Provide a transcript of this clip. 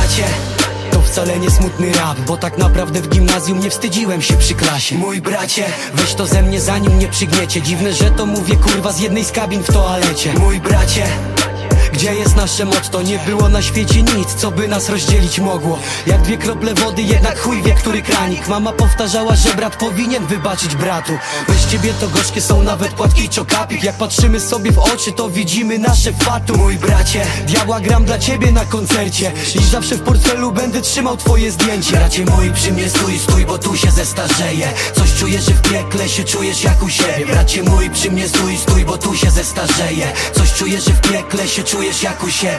bracie, to wcale nie smutny rap, bo tak naprawdę w gimnazjum nie wstydziłem się przy klasie. Mój bracie, weź to ze mnie zanim mnie przygniecie. Dziwne, że to mówię kurwa z jednej z kabin w toalecie. Mój bracie, gdzie jest nasze motto? Nie było na świecie nic, co by nas rozdzielić mogło. Jak dwie krople wody, jednak chuj wie, który kranik. Mama powtarzała, że brat powinien wybaczyć bratu. Bez ciebie to gorzkie są nawet płatki i czokapik. Jak patrzymy sobie w oczy, to widzimy nasze fatu. Mój bracie, diabła gram dla ciebie na koncercie i zawsze w portfelu będę trzymał twoje zdjęcie. Bracie mój, przy mnie stój, stój, bo tu się zestarzeję. Coś czujesz, że w piekle się czujesz jak u siebie. Bracie mój, przy mnie stój, stój, bo tu się zestarzeję. Coś czujesz, że w piekle się czujesz jak u siebie.